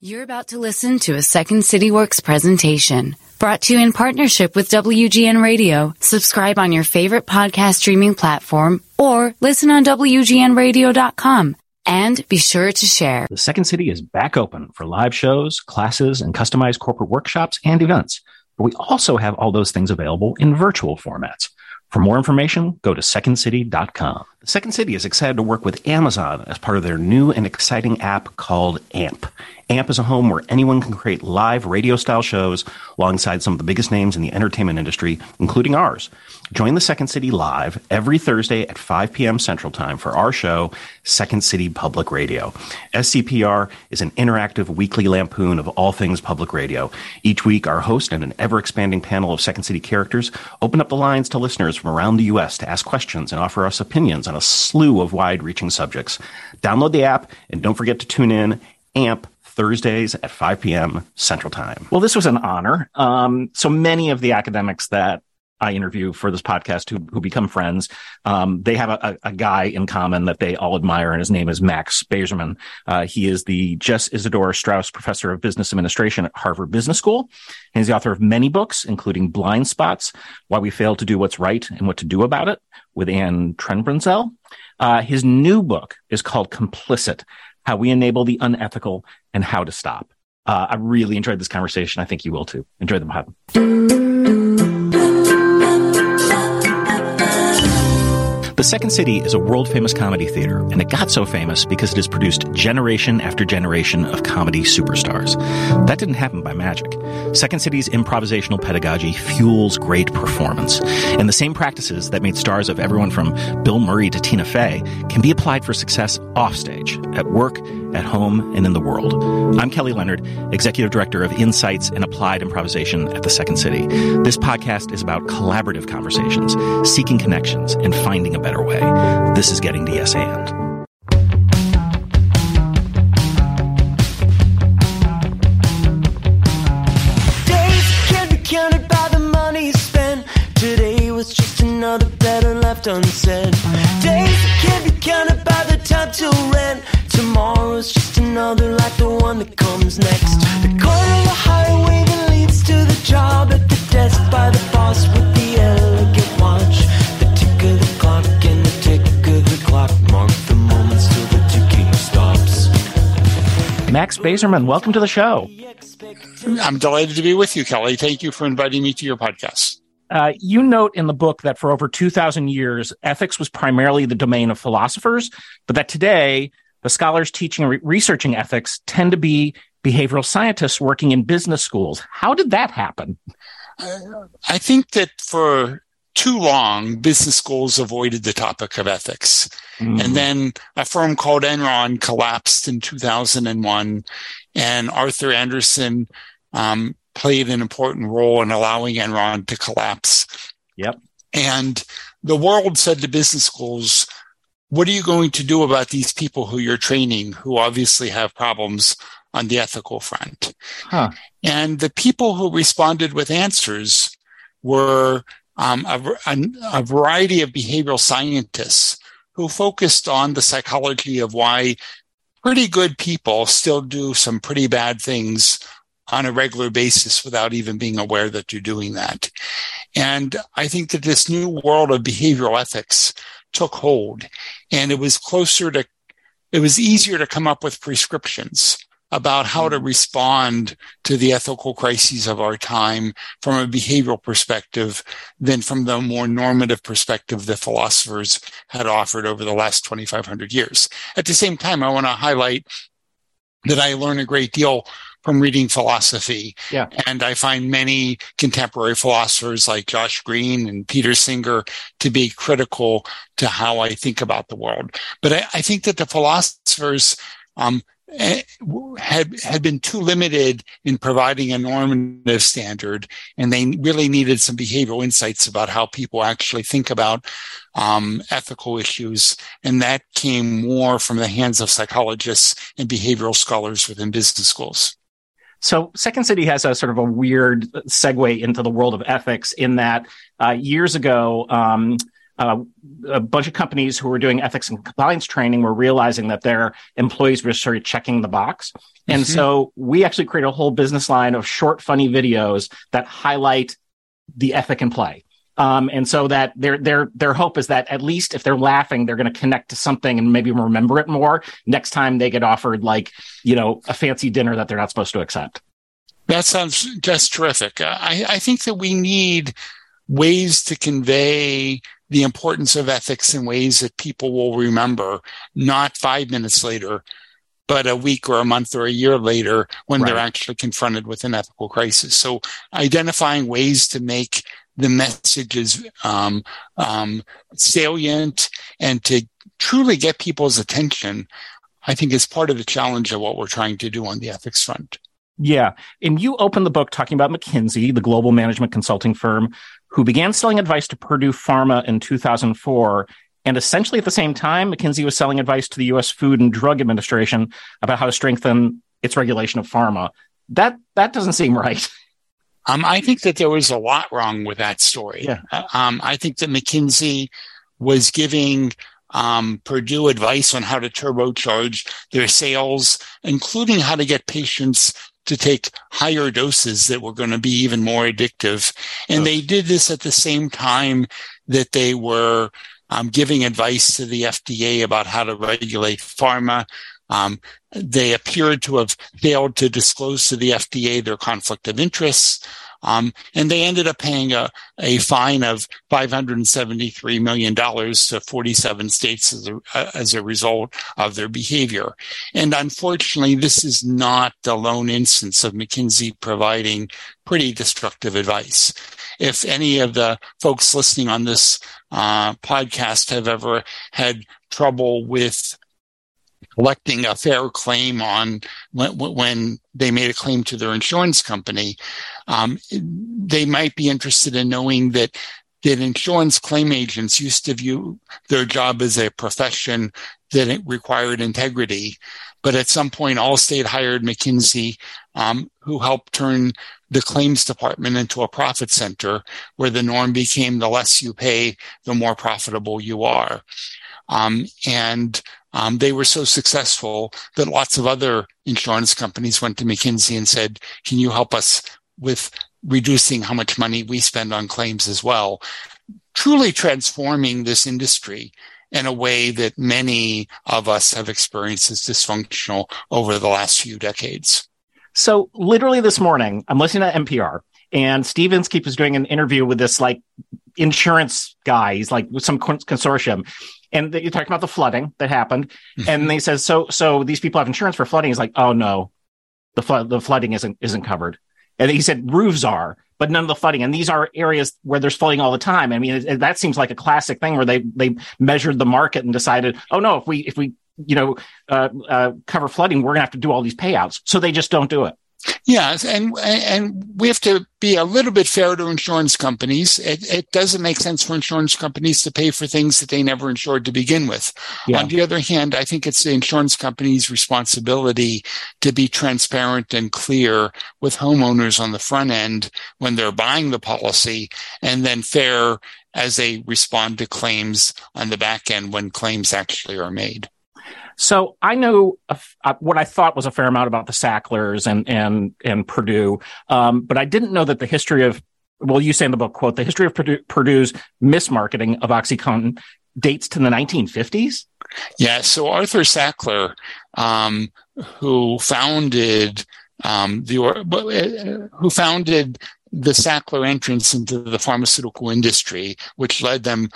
You're about to listen to a Second City Works presentation brought to you in partnership with WGN Radio. Subscribe on your favorite podcast streaming platform or listen on WGNradio.com. And be sure to share. The Second City is back open for live shows, classes, and customized corporate workshops and events. But we also have all those things available in virtual formats. For more information, go to secondcity.com. The Second City is excited to work with Amazon as part of their new and exciting app called AMP. AMP is a home where anyone can create live radio-style shows alongside some of the biggest names in the entertainment industry, including ours. Join the Second City live every Thursday at 5 p.m. Central Time for our show, Second City Public Radio. SCPR is an interactive weekly lampoon of all things public radio. Each week, our host and an ever-expanding panel of Second City characters open up the lines to listeners from around the U.S. to ask questions and offer us opinions on a slew of wide-reaching subjects. Download the app, and don't forget to tune in, AMP, Thursdays at 5 p.m. Central Time. Well, this was an honor. So many of the academics that I interview for this podcast who become friends, they have a guy in common that they all admire, and his name is Max Bazerman. He is the Jess Isidore Strauss Professor of Business Administration at Harvard Business School. And he's the author of many books, including Blind Spots, Why We Fail to Do What's Right and What to Do About It, with Anne Trenbrenzel. His new book is called Complicit, How We Enable the Unethical and How to Stop. I really enjoyed this conversation. I think you will too. Enjoy the pod. The Second City is a world-famous comedy theater, and it got so famous because it has produced generation after generation of comedy superstars. That didn't happen by magic. Second City's improvisational pedagogy fuels great performance, and the same practices that made stars of everyone from Bill Murray to Tina Fey can be applied for success offstage, at work, at home, and in the world. I'm Kelly Leonard, Executive Director of Insights and Applied Improvisation at the Second City. This podcast is about collaborative conversations, seeking connections, and finding a better way. This is Getting to Yes And. Days can't be counted by the money spent. Today was just another better left unsaid. Days can't be counted by the time till rent. Tomorrow's just another like the one that comes next. The corner of the highway that leads to the job, at the desk by the boss with the elegant watch. The tick of the clock and the tick of the clock mark the moments till the ticking stops. Max Bazerman, welcome to the show. I'm delighted to be with you, Kelly. Thank you for inviting me to your podcast. You note in the book that for over 2,000 years, ethics was primarily the domain of philosophers, but that today, the scholars teaching and researching ethics tend to be behavioral scientists working in business schools. How did that happen? I think that for too long, business schools avoided the topic of ethics. And then a firm called Enron collapsed in 2001, and Arthur Andersen played an important role in allowing Enron to collapse. Yep. And the world said to business schools, what are you going to do about these people who you're training who obviously have problems on the ethical front? And the people who responded with answers were a variety of behavioral scientists who focused on the psychology of why pretty good people still do some pretty bad things on a regular basis without even being aware that you're doing that. And I think that this new world of behavioral ethics took hold, and it was easier to come up with prescriptions about how to respond to the ethical crises of our time from a behavioral perspective than from the more normative perspective the philosophers had offered over the last 2,500 years. At the same time, I want to highlight that I learn a great deal from reading philosophy. Yeah. And I find many contemporary philosophers like Josh Green and Peter Singer to be critical to how I think about the world. But I think that the philosophers had been too limited in providing a normative standard, and they really needed some behavioral insights about how people actually think about ethical issues. And that came more from the hands of psychologists and behavioral scholars within business schools. So Second City has a sort of a weird segue into the world of ethics in that years ago, a bunch of companies who were doing ethics and compliance training were realizing that their employees were sort of checking the box. And so we actually created a whole business line of short, funny videos that highlight the ethic in play. And so that their hope is that at least if they're laughing, they're going to connect to something and maybe remember it more next time they get offered a fancy dinner that they're not supposed to accept. That sounds just terrific. I think that we need ways to convey the importance of ethics in ways that people will remember, not 5 minutes later, but a week or a month or a year later when they're actually confronted with an ethical crisis. So identifying ways to make the messages salient and to truly get people's attention, I think is part of the challenge of what we're trying to do on the ethics front. Yeah. And you opened the book talking about McKinsey, the global management consulting firm, who began selling advice to Purdue Pharma in 2004. And essentially at the same time, McKinsey was selling advice to the U.S. Food and Drug Administration about how to strengthen its regulation of pharma. That doesn't seem right. I think that there was a lot wrong with that story. Yeah. I think that McKinsey was giving Purdue advice on how to turbocharge their sales, including how to get patients to take higher doses that were going to be even more addictive. And they did this at the same time that they were giving advice to the FDA about how to regulate pharma. They appeared to have failed to disclose to the FDA their conflict of interests. And they ended up paying a fine of $573 million to 47 states as a result of their behavior. And unfortunately, this is not the lone instance of McKinsey providing pretty destructive advice. If any of the folks listening on this podcast have ever had trouble with collecting a fair claim on when they made a claim to their insurance company, they might be interested in knowing that insurance claim agents used to view their job as a profession that it required integrity. But at some point, Allstate hired McKinsey, who helped turn the claims department into a profit center where the norm became the less you pay, the more profitable you are. They were so successful that lots of other insurance companies went to McKinsey and said, can you help us with reducing how much money we spend on claims as well? Truly transforming this industry in a way that many of us have experienced as dysfunctional over the last few decades. So literally this morning, I'm listening to NPR, and Steve Inskeep is doing an interview with this insurance guy. He's with some consortium. And you're talking about the flooding that happened. Mm-hmm. And they said, so these people have insurance for flooding. He's like, oh no, the flooding isn't covered. And he said roofs are, but none of the flooding. And these are areas where there's flooding all the time. I mean, that seems like a classic thing where they measured the market and decided, oh no, if we cover flooding, we're gonna have to do all these payouts. So they just don't do it. Yes, and we have to be a little bit fair to insurance companies. It doesn't make sense for insurance companies to pay for things that they never insured to begin with. Yeah. On the other hand, I think it's the insurance company's responsibility to be transparent and clear with homeowners on the front end when they're buying the policy, and then fair as they respond to claims on the back end when claims actually are made. So I know what I thought was a fair amount about the Sacklers and Purdue, but I didn't know that the history of, you say in the book, quote, the history of Purdue's mismarketing of OxyContin dates to the 1950s? Yeah, so Arthur Sackler, who founded the Sackler entrance into the pharmaceutical industry, which led them,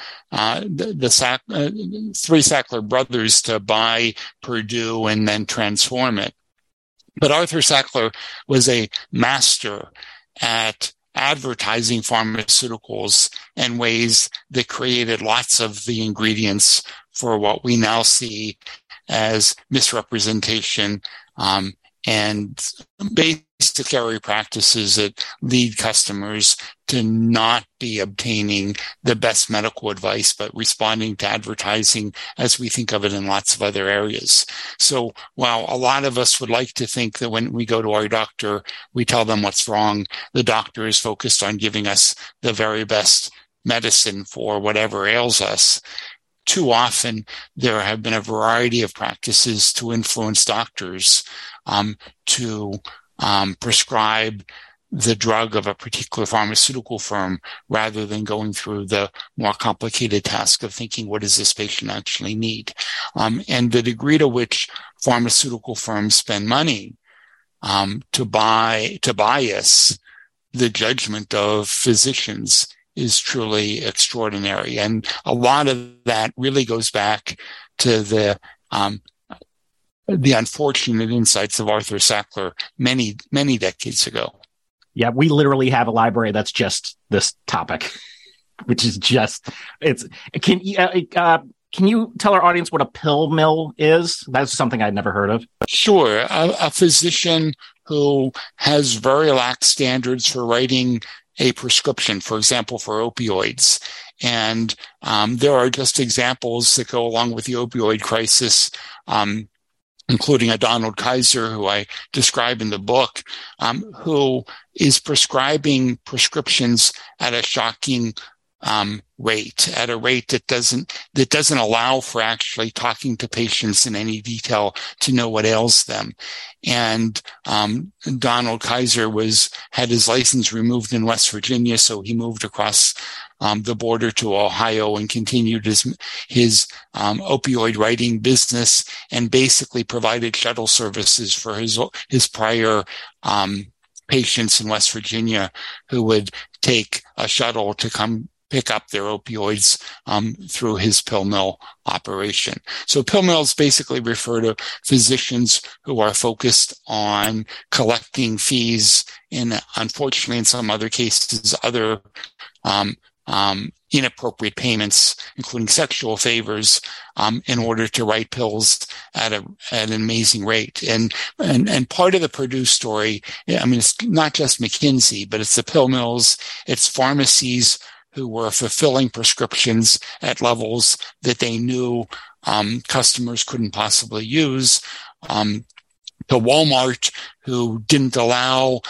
three Sackler brothers, to buy Purdue and then transform it. But Arthur Sackler was a master at advertising pharmaceuticals in ways that created lots of the ingredients for what we now see as misrepresentation, and basic area practices that lead customers to not be obtaining the best medical advice, but responding to advertising as we think of it in lots of other areas. So while a lot of us would like to think that when we go to our doctor, we tell them what's wrong, the doctor is focused on giving us the very best medicine for whatever ails us. Too often, there have been a variety of practices to influence doctors to prescribe the drug of a particular pharmaceutical firm rather than going through the more complicated task of thinking, what does this patient actually need? And the degree to which pharmaceutical firms spend money to bias the judgment of physicians is truly extraordinary. And a lot of that really goes back to the unfortunate insights of Arthur Sackler many, many decades ago. Yeah, we literally have a library that's just this topic, which is just, can you tell our audience what a pill mill is? That's something I'd never heard of. Sure. A physician who has very lax standards for writing a prescription, for example, for opioids. And there are just examples that go along with the opioid crisis, including a Donald Kaiser, who I describe in the book, who is prescribing prescriptions at a shocking rate, at a rate that doesn't allow for actually talking to patients in any detail to know what ails them. And Donald Kaiser had his license removed in West Virginia, so he moved across the border to Ohio and continued his opioid writing business, and basically provided shuttle services for his prior patients in West Virginia who would take a shuttle to come pick up their opioids through his pill mill operation. So pill mills basically refer to physicians who are focused on collecting fees and, unfortunately, in some other cases, other inappropriate payments, including sexual favors, in order to write pills at an amazing rate. And part of the Purdue story, I mean, it's not just McKinsey, but it's the pill mills, it's pharmacies who were fulfilling prescriptions at levels that they knew customers couldn't possibly use. To Walmart, who didn't allow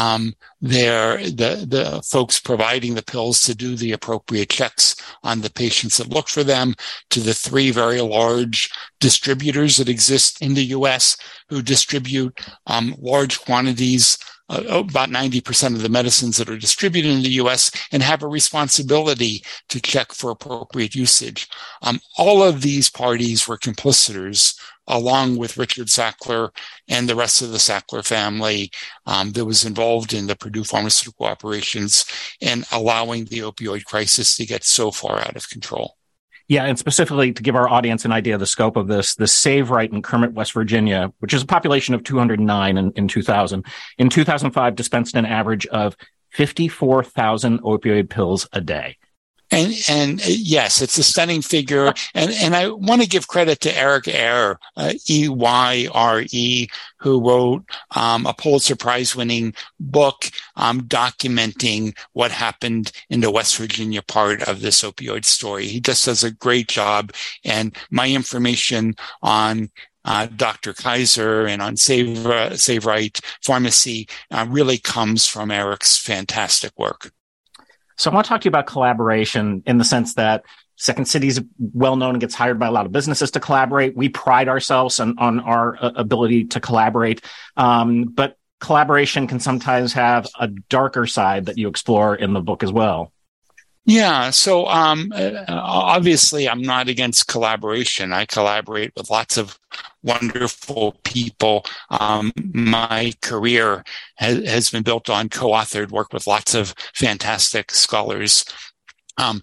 the folks providing the pills to do the appropriate checks on the patients that looked for them, to the 3 very large distributors that exist in the U.S. who distribute large quantities, about 90% of the medicines that are distributed in the U.S., and have a responsibility to check for appropriate usage. All of these parties were complicitors, along with Richard Sackler and the rest of the Sackler family that was involved in the Purdue pharmaceutical operations and allowing the opioid crisis to get so far out of control. Yeah, and specifically to give our audience an idea of the scope of this, the Save Right in Kermit, West Virginia, which is a population of 209 in 2000, in 2005 dispensed an average of 54,000 opioid pills a day. And yes, it's a stunning figure. And I want to give credit to Eric Eyre, E-Y-R-E, who wrote a Pulitzer Prize winning book documenting what happened in the West Virginia part of this opioid story. He just does a great job. And my information on Dr. Kaiser and on Save Right Pharmacy really comes from Eric's fantastic work. So I want to talk to you about collaboration in the sense that Second City is well known and gets hired by a lot of businesses to collaborate. We pride ourselves on our ability to collaborate. But collaboration can sometimes have a darker side that you explore in the book as well. Yeah. So, obviously I'm not against collaboration. I collaborate with lots of wonderful people. My career has been built on co-authored work with lots of fantastic scholars. I'm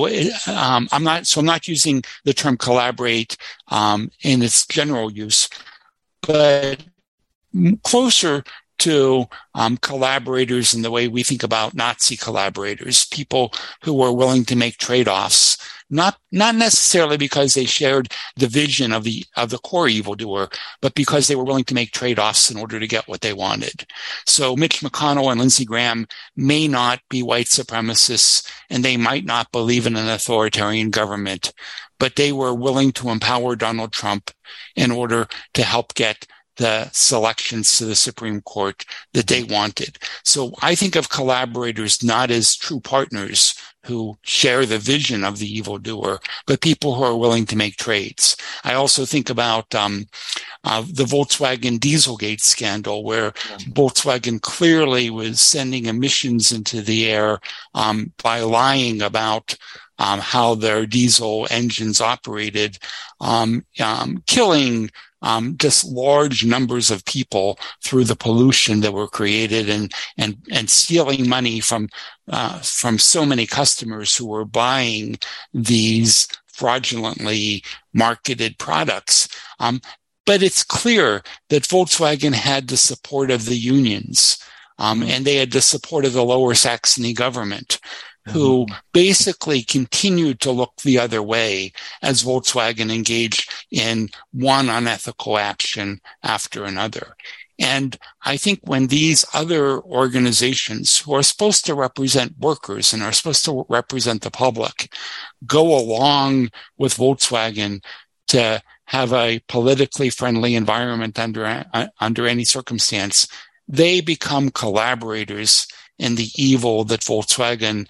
not using the term collaborate, in its general use, but closer to collaborators in the way we think about Nazi collaborators, people who were willing to make trade-offs, not necessarily because they shared the vision of the core evildoer, but because they were willing to make trade-offs in order to get what they wanted. So Mitch McConnell and Lindsey Graham may not be white supremacists, and they might not believe in an authoritarian government, but they were willing to empower Donald Trump in order to help get the selections to the Supreme Court that they wanted. So I think of collaborators not as true partners, who share the vision of the evildoer, but people who are willing to make trades. I also think about the Volkswagen Dieselgate scandal, where Volkswagen clearly was sending emissions into the air by lying about how their diesel engines operated, killing just large numbers of people through the pollution that were created, and stealing money from so many customers who were buying these fraudulently marketed products. But it's clear that Volkswagen had the support of the unions, and they had the support of the Lower Saxony government, who basically continued to look the other way as Volkswagen engaged in one unethical action after another. And I think when these other organizations, who are supposed to represent workers and are supposed to represent the public, go along with Volkswagen to have a politically friendly environment under any circumstance, they become collaborators in the evil that Volkswagen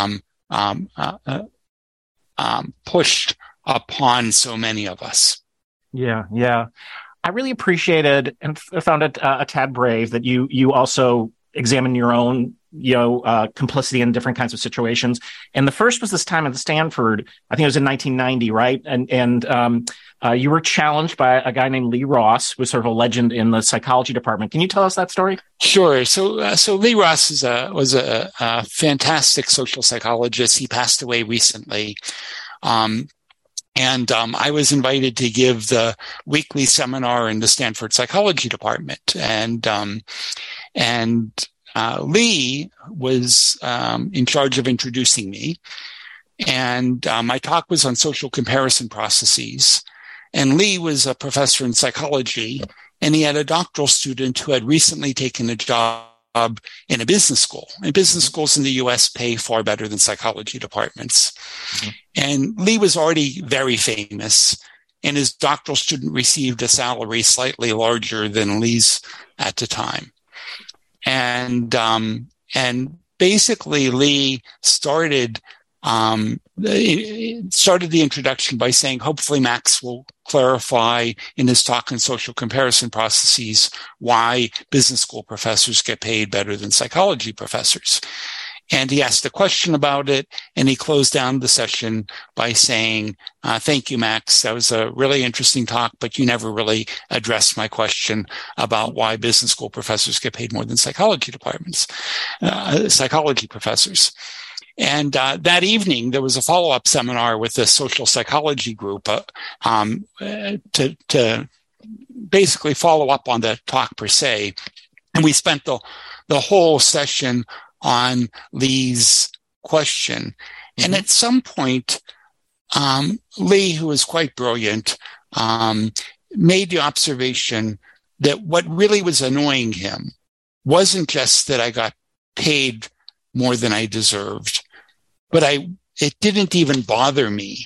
pushed upon so many of us. Yeah. I really appreciated and found it a tad brave that you also examined your own complicity in different kinds of situations. And the first was this time at Stanford. I think it was in 1990, right? And you were challenged by a guy named Lee Ross, who was sort of a legend in the psychology department. Can you tell us that story? Sure. So Lee Ross was a fantastic social psychologist. He passed away recently. And I was invited to give the weekly seminar in the Stanford psychology department. And Lee was in charge of introducing me. And my talk was on social comparison processes. And Lee was a professor in psychology, and he had a doctoral student who had recently taken a job in a business school. And business schools in the U.S. pay far better than psychology departments. Mm-hmm. And Lee was already very famous, and his doctoral student received a salary slightly larger than Lee's at the time. And basically Lee started the introduction by saying, hopefully Max will clarify in his talk on social comparison processes why business school professors get paid better than psychology professors. And he asked a question about it, and he closed down the session by saying, thank you, Max. That was a really interesting talk, but you never really addressed my question about why business school professors get paid more than psychology professors. And that evening, there was a follow-up seminar with the social psychology group to basically follow up on the talk per se. And we spent the whole session on Lee's question. Mm-hmm. And at some point, Lee, who was quite brilliant, made the observation that what really was annoying him wasn't just that I got paid more than I deserved, but it didn't even bother me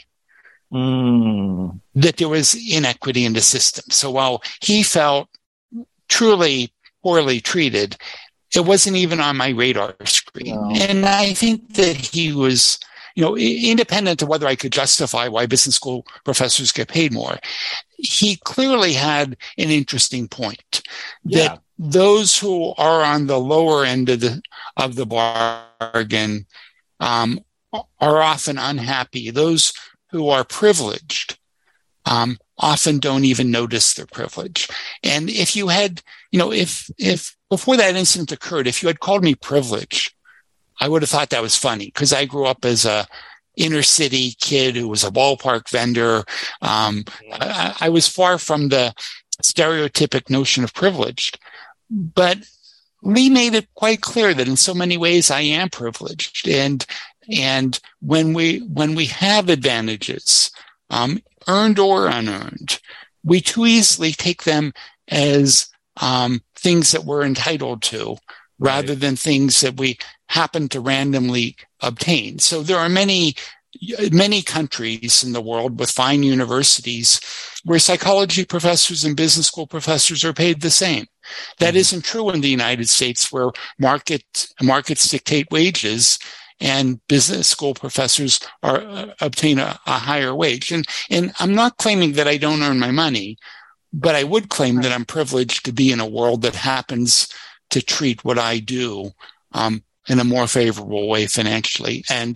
that there was inequity in the system. So while he felt truly poorly treated, it wasn't even on my radar screen. Wow. And I think that he was, independent of whether I could justify why business school professors get paid more, he clearly had an interesting point that those who are on the lower end of the bargain are often unhappy. Those who are privileged often don't even notice their privilege. And if you had, if before that incident occurred, if you had called me privileged, I would have thought that was funny, because I grew up as a inner city kid who was a ballpark vendor. I was far from the stereotypic notion of privileged. But Lee made it quite clear that in so many ways I am privileged. And when we have advantages, earned or unearned, we too easily take them as things that we're entitled to, rather than things that we happen to randomly obtain. So there are many countries in the world with fine universities where psychology professors and business school professors are paid the same. That isn't true in the United States, where markets dictate wages, and business school professors obtain a higher wage. And I'm not claiming that I don't earn my money, but I would claim that I'm privileged to be in a world that happens to treat what I do in a more favorable way financially. And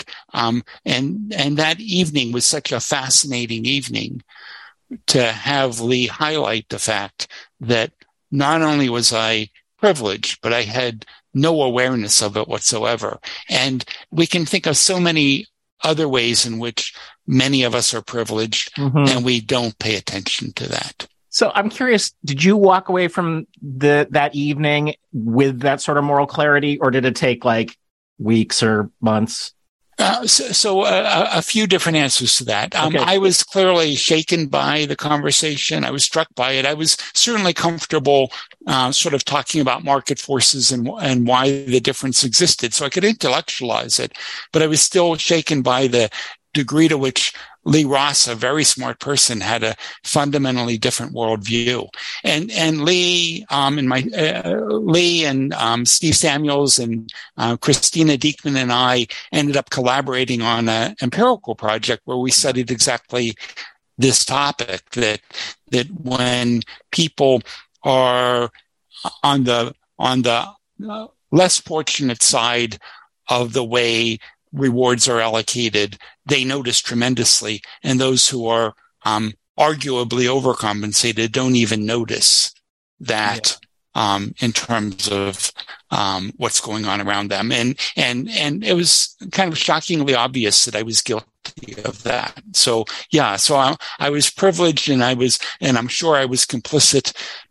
that evening was such a fascinating evening to have Lee highlight the fact that not only was I privileged, but I had no awareness of it whatsoever. And we can think of so many other ways in which many of us are privileged, and we don't pay attention to that. So I'm curious, did you walk away from that evening with that sort of moral clarity, or did it take like weeks or months? So a few different answers to that. Okay. I was clearly shaken by the conversation. I was struck by it. I was certainly comfortable sort of talking about market forces and why the difference existed. So I could intellectualize it, but I was still shaken by the degree to which Lee Ross, a very smart person, had a fundamentally different worldview. And Lee, Lee and Steve Samuels and Christina Diekman and I ended up collaborating on an empirical project where we studied exactly this topic, that when people are on the less fortunate side of the way rewards are allocated, they notice tremendously, and those who are arguably overcompensated don't even notice that in terms of what's going on around them. And it was kind of shockingly obvious that I was guilty of that. So I was privileged, and I'm sure I was complicit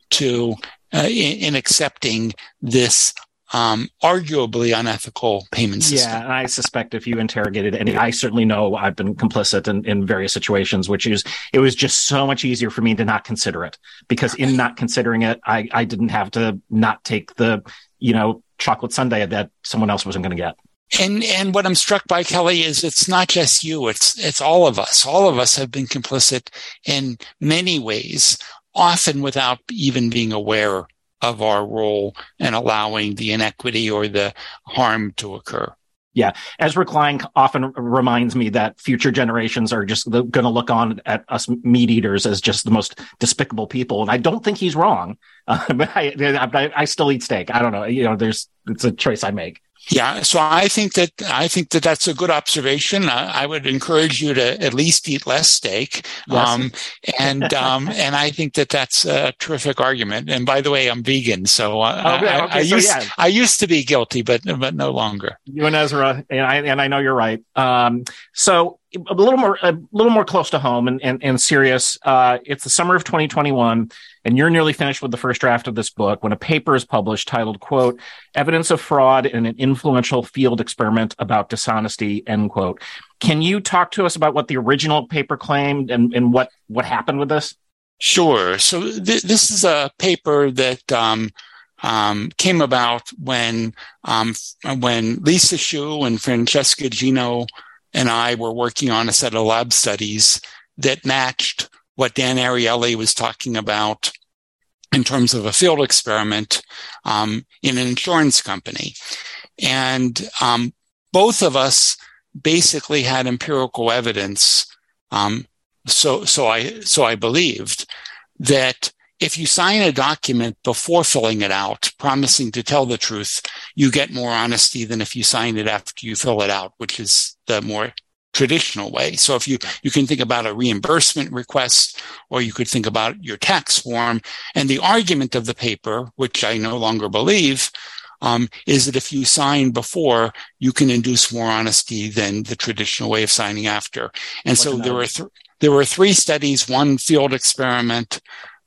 in accepting this arguably unethical payment system. Yeah, and I suspect if you interrogated any, I certainly know I've been complicit in various situations, it was just so much easier for me to not consider it, because in not considering it, I didn't have to not take the, chocolate sundae that someone else wasn't going to get. And what I'm struck by, Kelly, is it's not just you, it's all of us. All of us have been complicit in many ways, often without even being aware of our role and allowing the inequity or the harm to occur. Yeah. Ezra Klein often reminds me that future generations are just going to look on at us meat eaters as just the most despicable people. And I don't think he's wrong. But I still eat steak. I don't know. It's a choice I make. Yeah. So I think that that's a good observation. I would encourage you to at least eat less steak. Yes. And I think that that's a terrific argument. And by the way, I'm vegan. So, I used to be guilty, but no longer. You and Ezra, and I know you're right. So a little more close to home and serious. It's the summer of 2021, and you're nearly finished with the first draft of this book when a paper is published titled, quote, "Evidence of Fraud in an Influential Field Experiment About Dishonesty," end quote. Can you talk to us about what the original paper claimed and what happened with this? Sure. So this is a paper that came about when Lisa Hsu and Francesca Gino and I were working on a set of lab studies that matched what Dan Ariely was talking about in terms of a field experiment in an insurance company. And both of us basically had empirical evidence. So I believed that if you sign a document before filling it out, promising to tell the truth, you get more honesty than if you sign it after you fill it out, which is the more traditional way. So if you can think about a reimbursement request, or you could think about your tax form. And the argument of the paper, which I no longer believe, is that if you sign before, you can induce more honesty than the traditional way of signing after. And so there were three studies, one field experiment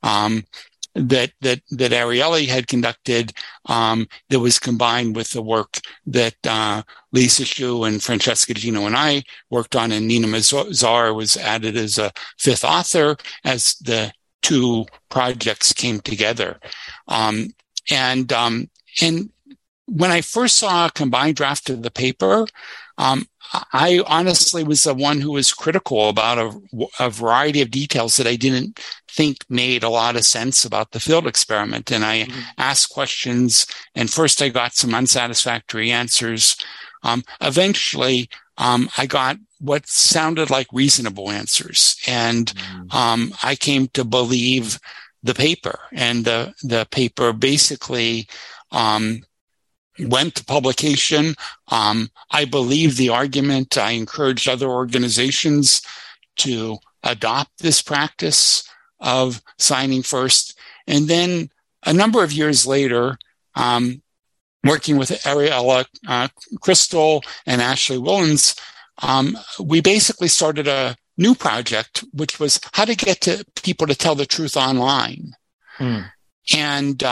that Ariely had conducted that was combined with the work that Lisa Hsu and Francesca Gino and I worked on, and Nina Mazar was added as a fifth author as the two projects came together. And when I first saw a combined draft of the paper, I honestly was the one who was critical about a variety of details that I didn't think made a lot of sense about the field experiment. And I asked questions, and first I got some unsatisfactory answers. eventually, I got what sounded like reasonable answers. And I came to believe the paper. And the paper basically went to publication. I believed the argument. I encouraged other organizations to adopt this practice of signing first. And then a number of years later, working with Ariella Crystal and Ashley Willens, we basically started a new project, which was how to get to people to tell the truth online. And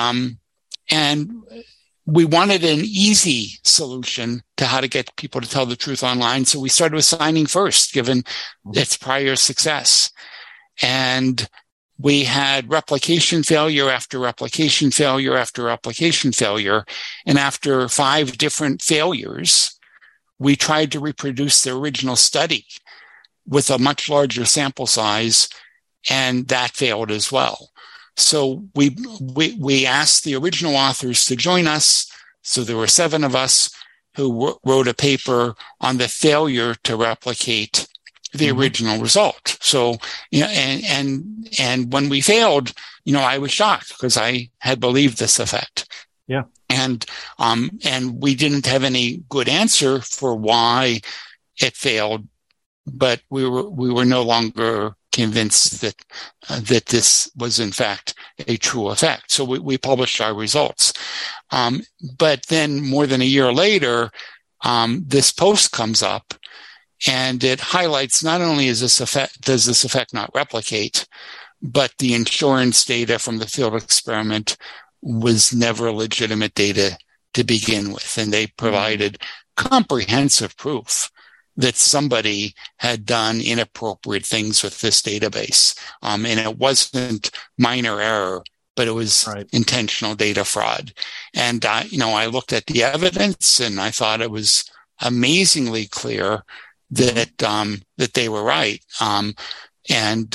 we wanted an easy solution to how to get people to tell the truth online. So we started with signing first, given its prior success. And we had replication failure after replication failure after replication failure. And after 5 different failures, we tried to reproduce the original study with a much larger sample size, and that failed as well. So we asked the original authors to join us. So there were 7 of us who wrote a paper on the failure to replicate the original result. So, and when we failed, I was shocked because I had believed this effect. Yeah. And we didn't have any good answer for why it failed, but we were no longer convinced that this was in fact a true effect. So we published our results. But then more than a year later, this post comes up, and it highlights not only does this effect not replicate, but the insurance data from the field experiment was never legitimate data to begin with. And they provided comprehensive proof that somebody had done inappropriate things with this database. And it wasn't minor error, but it was intentional data fraud. And, I looked at the evidence and I thought it was amazingly clear that they were right. And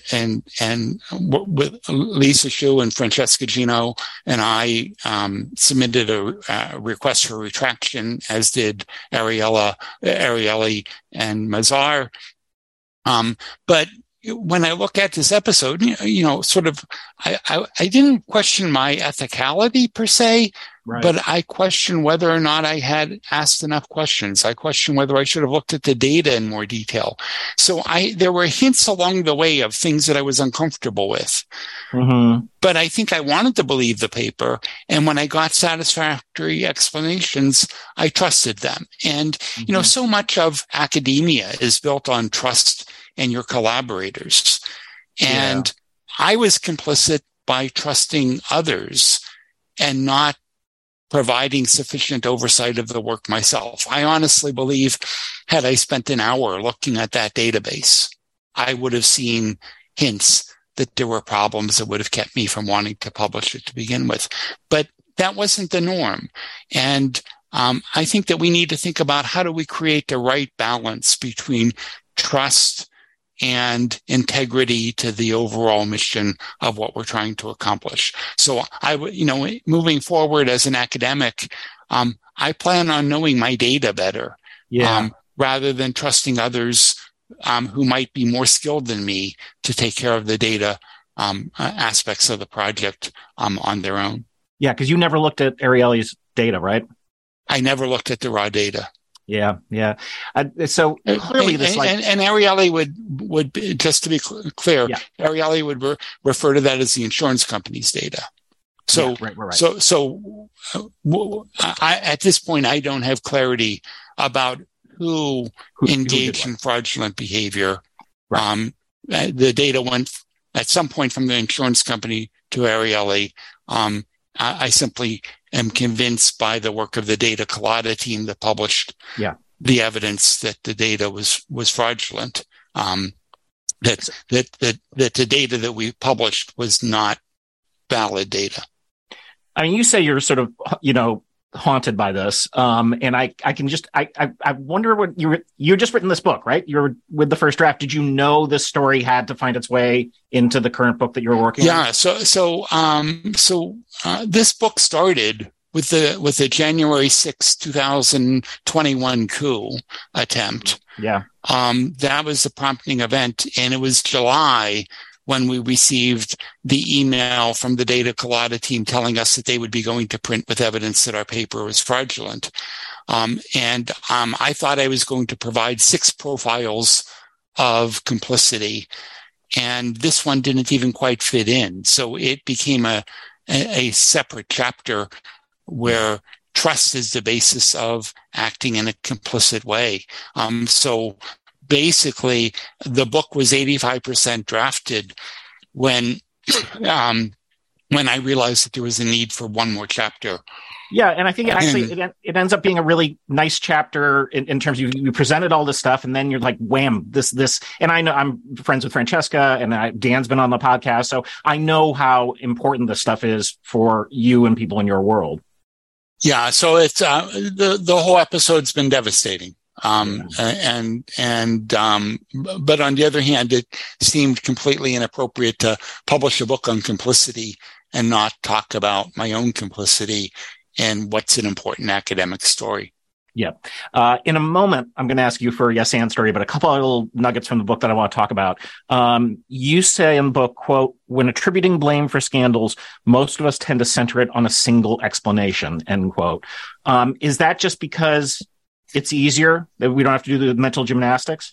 with Lisa Shu and Francesca Gino and I submitted a request for retraction, as did Ariely and Mazar. But when I look at this episode, I didn't question my ethicality per se, but I question whether or not I had asked enough questions. I question whether I should have looked at the data in more detail. So there were hints along the way of things that I was uncomfortable with. But I think I wanted to believe the paper. And when I got satisfactory explanations, I trusted them. And, so much of academia is built on trust and your collaborators. And I was complicit by trusting others and not providing sufficient oversight of the work myself. I honestly believe had I spent an hour looking at that database, I would have seen hints that there were problems that would have kept me from wanting to publish it to begin with. But that wasn't the norm. And I think that we need to think about how do we create the right balance between trust and integrity to the overall mission of what we're trying to accomplish. So moving forward as an academic, I plan on knowing my data better, rather than trusting others who might be more skilled than me to take care of the data aspects of the project on their own. Yeah, because you never looked at Ariely's data, right? I never looked at the raw data. Yeah. So clearly, and Ariely would be, just to be clear, Ariely would refer to that as the insurance company's data. So, right. So at this point, I don't have clarity about who engaged in fraudulent behavior. The data went at some point from the insurance company to Ariely. I simply am convinced by the work of the Data Colada team that published the evidence that the data was fraudulent. That the data that we published was not valid data. I mean, you say you're sort of, haunted by this. And I wonder what you're just written this book, right? You're with the first draft. Did you know this story had to find its way into the current book that you're working on? Yeah. So this book started with the January 6, 2021 coup attempt. Yeah. That was the prompting event. And it was July when we received the email from the Data Colada team telling us that they would be going to print with evidence that our paper was fraudulent. I thought I was going to provide 6 profiles of complicity, and this one didn't even quite fit in. So it became a separate chapter where trust is the basis of acting in a complicit way. So basically, the book was 85% drafted when I realized that there was a need for one more chapter. Yeah, and I think it ends up being a really nice chapter in terms of you presented all this stuff, and then you're like, wham, this. And I know I'm friends with Francesca, and Dan's been on the podcast, so I know how important this stuff is for you and people in your world. Yeah, so it's the whole episode's been devastating. But on the other hand, it seemed completely inappropriate to publish a book on complicity and not talk about my own complicity and what's an important academic story. Yeah. In a moment, I'm going to ask you for a yes and story, but a couple of little nuggets from the book that I want to talk about. You say in the book, quote, when attributing blame for scandals, most of us tend to center it on a single explanation, end quote. Is that just because it's easier, that we don't have to do the mental gymnastics?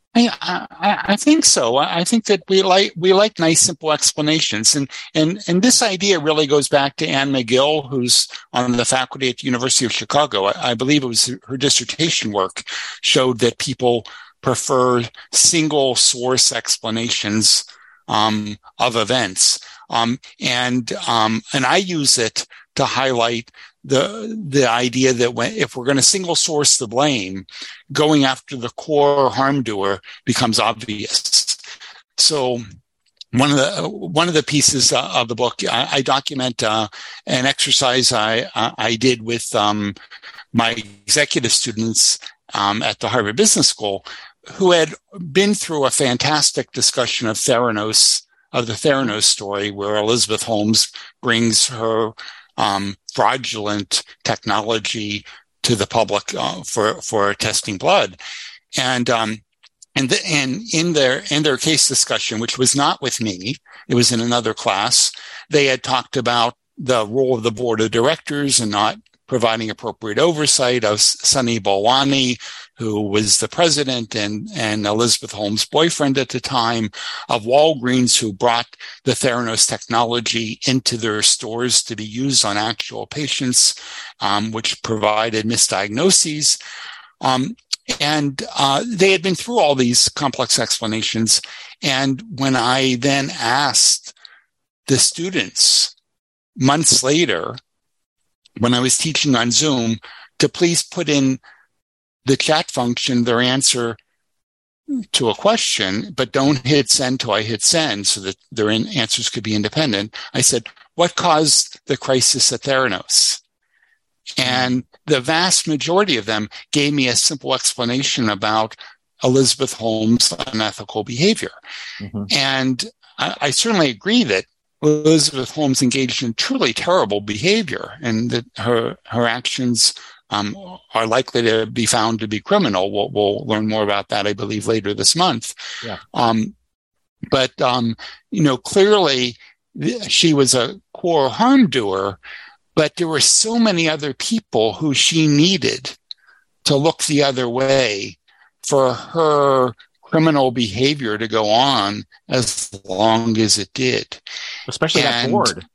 I think so. I think that we like nice, simple explanations. And this idea really goes back to Anne McGill, who's on the faculty at the University of Chicago. I believe it was her dissertation work showed that people prefer single source explanations of events. And I use it to highlight the idea that if we're going to single source the blame, going after the core harm doer becomes obvious. So one of the pieces of the book, I document an exercise I did with my executive students at the Harvard Business School, who had been through a fantastic discussion of Theranos, of the Theranos story, where Elizabeth Holmes brings her fraudulent technology to the public for testing blood, and in their case discussion, which was not with me, it was in another class, they had talked about the role of the board of directors and not providing appropriate oversight of Sunny Balwani, who was the president and Elizabeth Holmes' boyfriend at the time, of Walgreens, who brought the Theranos technology into their stores to be used on actual patients, which provided misdiagnoses. And they had been through all these complex explanations. And when I then asked the students months later, when I was teaching on Zoom, to please put in the chat function their answer to a question, but don't hit send till I hit send so that their answers could be independent, I said, what caused the crisis at Theranos? And the vast majority of them gave me a simple explanation about Elizabeth Holmes' unethical behavior. Mm-hmm. And I certainly agree that Elizabeth Holmes engaged in truly terrible behavior, and that her actions are likely to be found to be criminal. We'll learn more about that, I believe, later this month. Yeah. But clearly she was a core harm doer, but there were so many other people who she needed to look the other way for her criminal behavior to go on as long as it did. Especially that board.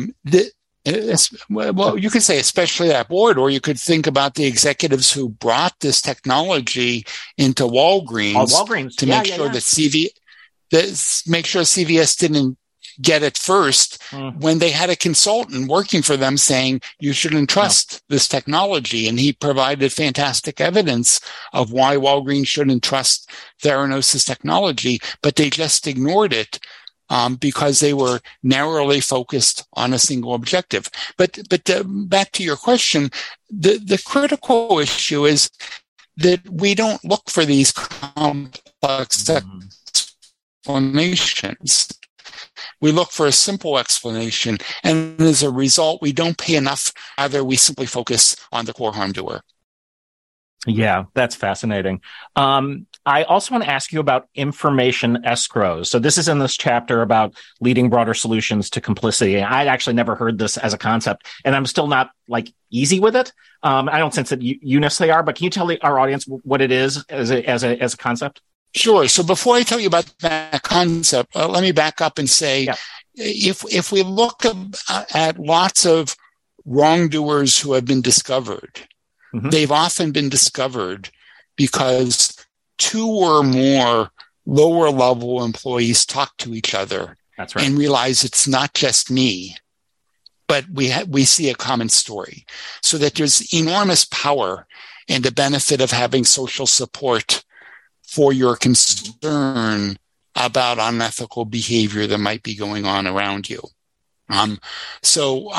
Well, you could say especially that board, or you could think about the executives who brought this technology into Walgreens, to make sure that CVS didn't get it first when they had a consultant working for them saying you shouldn't trust this technology. And he provided fantastic evidence of why Walgreens shouldn't trust Theranos' technology, but they just ignored it because they were narrowly focused on a single objective. But back to your question, the critical issue is that we don't look for these complex explanations. We look for a simple explanation. And as a result, we don't pay enough. Either we simply focus on the core harm doer. Yeah, that's fascinating. I also want to ask you about information escrows. So this is in this chapter about leading broader solutions to complicity. I'd actually never heard this as a concept, and I'm still not easy with it. I don't sense that you necessarily are, but can you tell our audience what it is as a concept? Sure. So before I tell you about that concept, let me back up and say, if we look at lots of wrongdoers who have been discovered, they've often been discovered because two or more lower level employees talk to each other. That's right. And realize it's not just me, but we see a common story. So that there's enormous power and the benefit of having social support for your concern about unethical behavior that might be going on around you. So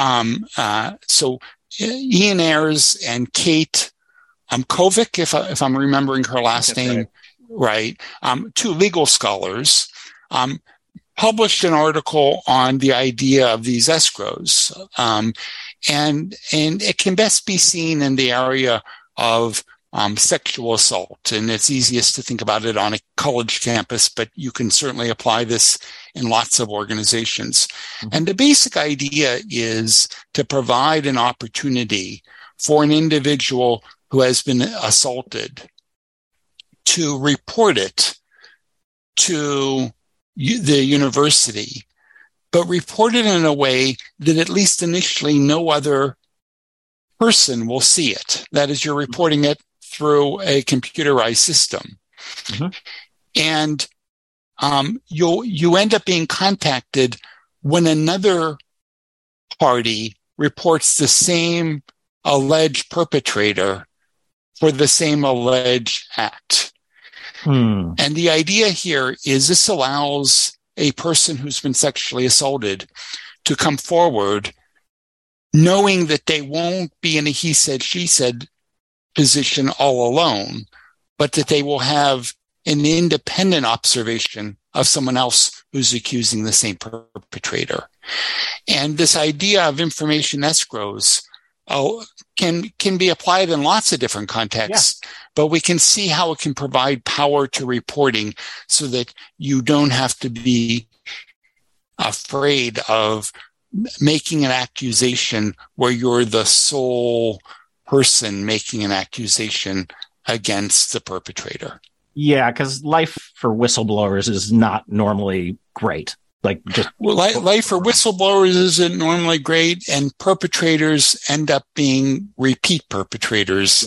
Ian Ayres and Kate Kovic, if I'm remembering her last name right, two legal scholars, published an article on the idea of these escrows, and it can best be seen in the area of sexual assault, and it's easiest to think about it on a college campus, but you can certainly apply this in lots of organizations. And the basic idea is to provide an opportunity for an individual who has been assaulted to report it to the university, but report it in a way that at least initially no other person will see it. That is, you're reporting it through a computerized system. And you end up being contacted when another party reports the same alleged perpetrator for the same alleged act. And the idea here is this allows a person who's been sexually assaulted to come forward knowing that they won't be in a he said, she said position all alone, but that they will have an independent observation of someone else who's accusing the same perpetrator. And this idea of information escrows can be applied in lots of different contexts, but we can see how it can provide power to reporting so that you don't have to be afraid of making an accusation where you're the sole person making an accusation against the perpetrator. Yeah, because life for whistleblowers is not normally great. Life for whistleblowers isn't normally great, and perpetrators end up being repeat perpetrators.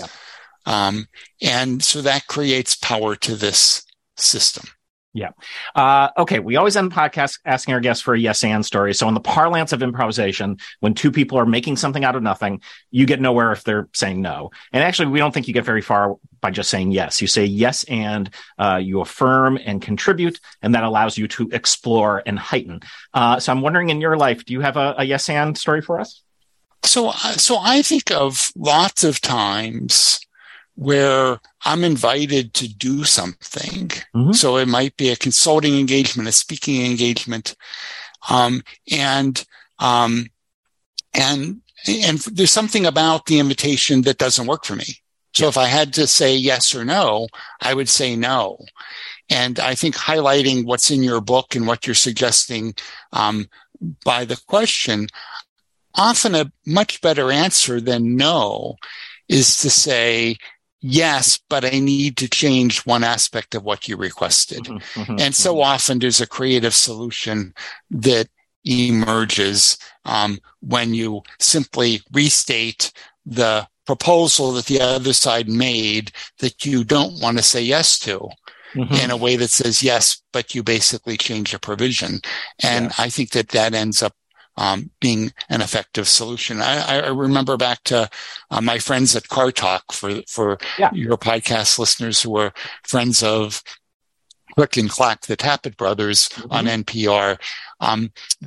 And so that creates power to this system. Yeah. Okay. We always end podcasts asking our guests for a yes and story. So in the parlance of improvisation, when two people are making something out of nothing, you get nowhere if they're saying no. And actually, we don't think you get very far by just saying yes. You say yes and you affirm and contribute, and that allows you to explore and heighten. So I'm wondering, in your life, do you have a yes and story for us? So I think of lots of times where I'm invited to do something. So it might be a consulting engagement, a speaking engagement. And there's something about the invitation that doesn't work for me. So if I had to say yes or no, I would say no. And I think highlighting what's in your book and what you're suggesting, by the question, often a much better answer than no is to say, yes, but I need to change one aspect of what you requested. And so often there's a creative solution that emerges when you simply restate the proposal that the other side made that you don't want to say yes to in a way that says yes, but you basically change a provision. And I think that ends up being an effective solution. I remember back to my friends at Car Talk for your podcast listeners who were friends of Quick and Clack, the Tappet brothers on NPR,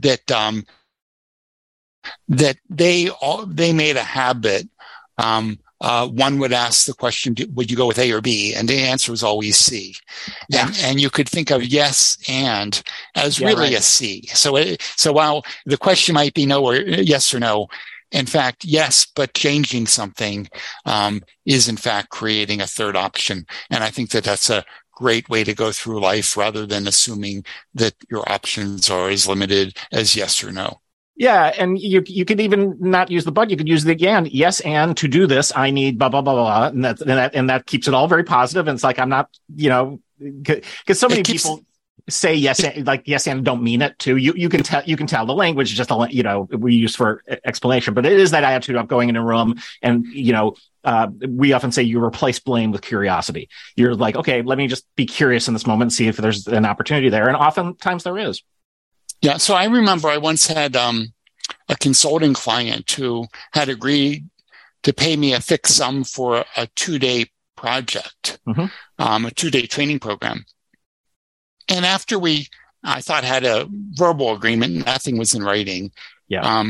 that they made a habit one would ask the question, would you go with A or B? And the answer was always C. Yeah. And you could think of yes and as really a C. So while the question might be no or yes or no, in fact, yes, but changing something is in fact creating a third option. And I think that that's a great way to go through life rather than assuming that your options are as limited as yes or no. Yeah, and you could even not use the but, you could use the and. Yes, and to do this, I need blah blah blah blah, and that keeps it all very positive. And it's like I'm not, because so many people say yes, like yes and don't mean it too. You can tell the language is just we use for explanation, but it is that attitude of going in a room and we often say you replace blame with curiosity. You're like, okay, let me just be curious in this moment and see if there's an opportunity there, and oftentimes there is. Yeah, so I remember I once had a consulting client who had agreed to pay me a fixed sum for a 2-day project, a 2-day training program. And after I thought had a verbal agreement, nothing was in writing. Yeah.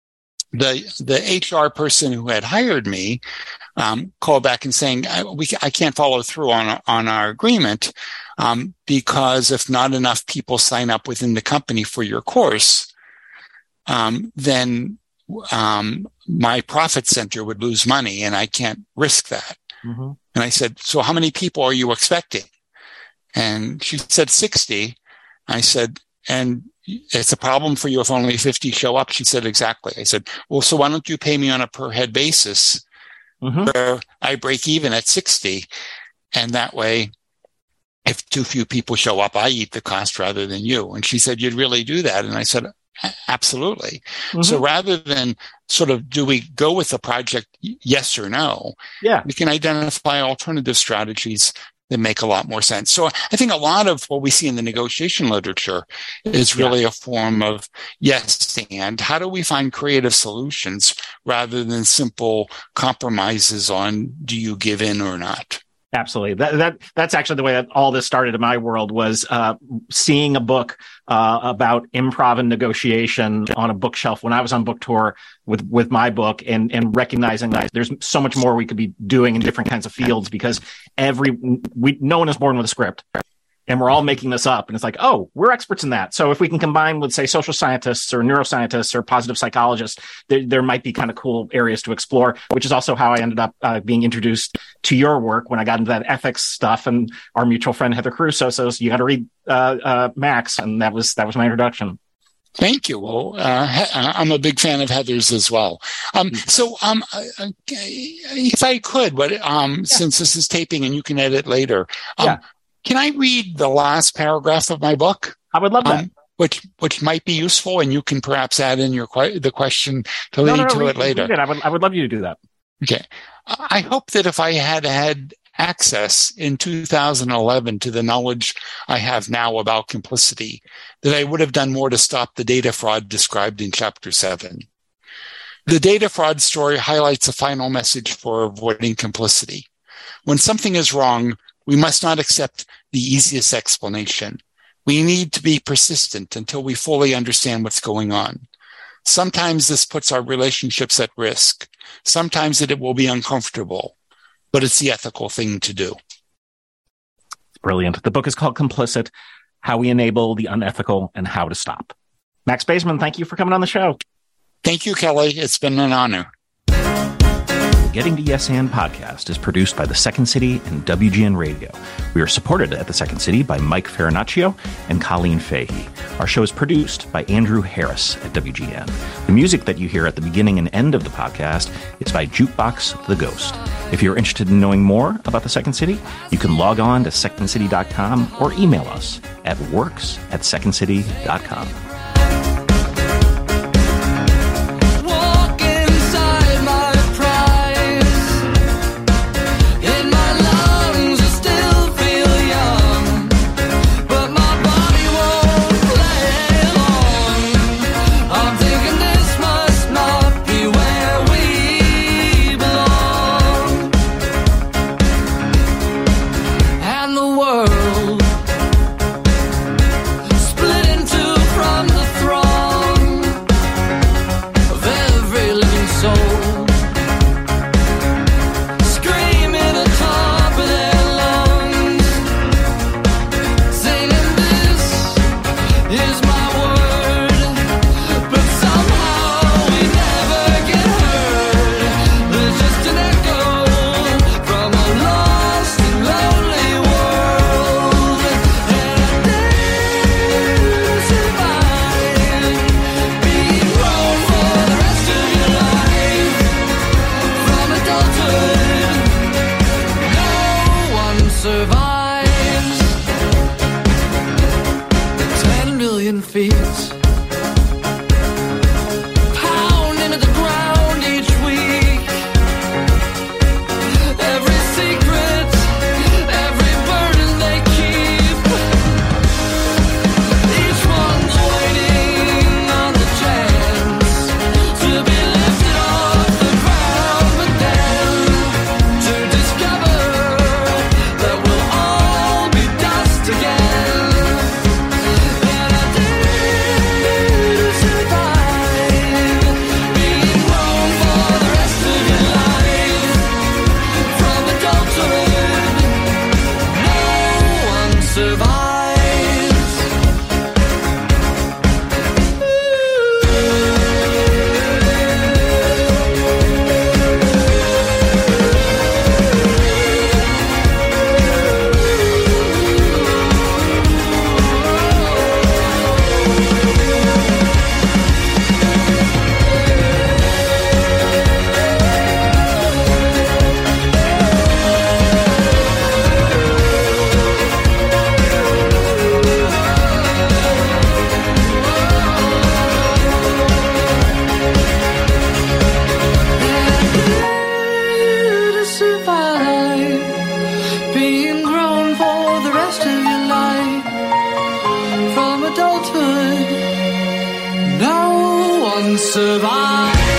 The HR person who had hired me called back and saying, I can't follow through on our agreement because if not enough people sign up within the company for your course, then my profit center would lose money and I can't risk that. Mm-hmm. And I said, so how many people are you expecting? And she said 60. I said, and it's a problem for you if only 50 show up. She said, exactly. I said, well, so why don't you pay me on a per head basis where I break even at 60? And that way, if too few people show up, I eat the cost rather than you. And she said, you'd really do that? And I said, absolutely. Mm-hmm. So rather than sort of, do we go with the project, yes or no? Yeah. We can identify alternative strategies that make a lot more sense. So I think a lot of what we see in the negotiation literature is really a form of yes and. How do we find creative solutions rather than simple compromises on do you give in or not? Absolutely. That's actually the way that all this started in my world was seeing a book about improv and negotiation on a bookshelf when I was on book tour with my book and recognizing that there's so much more we could be doing in different kinds of fields because no one is born with a script. And we're all making this up. And it's like, oh, we're experts in that. So if we can combine with, say, social scientists or neuroscientists or positive psychologists, there might be kind of cool areas to explore, which is also how I ended up being introduced to your work when I got into that ethics stuff. And our mutual friend, Heather Caruso, says, you got to read Max. And that was my introduction. Thank you. Well, I'm a big fan of Heather's as well. So if I could, since this is taping and you can edit later, can I read the last paragraph of my book? I would love that. Which might be useful, and you can perhaps add in the question to lead to it later. I would love you to do that. Okay. I hope that if I had access in 2011 to the knowledge I have now about complicity, that I would have done more to stop the data fraud described in Chapter 7. The data fraud story highlights a final message for avoiding complicity. When something is wrong, we must not accept the easiest explanation. We need to be persistent until we fully understand what's going on. Sometimes this puts our relationships at risk. Sometimes it will be uncomfortable, but it's the ethical thing to do. Brilliant. The book is called Complicit, How We Enable the Unethical and How to Stop. Max Bazemore, thank you for coming on the show. Thank you, Kelly. It's been an honor. Getting to Yes And podcast is produced by The Second City and WGN Radio. We are supported at The Second City by Mike Farinaccio and Colleen Fahey. Our show is produced by Andrew Harris at WGN. The music that you hear at the beginning and end of the podcast is by Jukebox the Ghost. If you're interested in knowing more about The Second City, you can log on to secondcity.com or email us at works@secondcity.com. Split into from beats. Pound into the ground each week. Every secret, every burden they keep. Each one's waiting on the chance to be lifted off the ground, but then to discover that we'll all be dust again. And I dare to survive being grown for the rest of your life. From adulthood, no one survives. To survive being grown for the rest of your life. From adulthood, no one survives.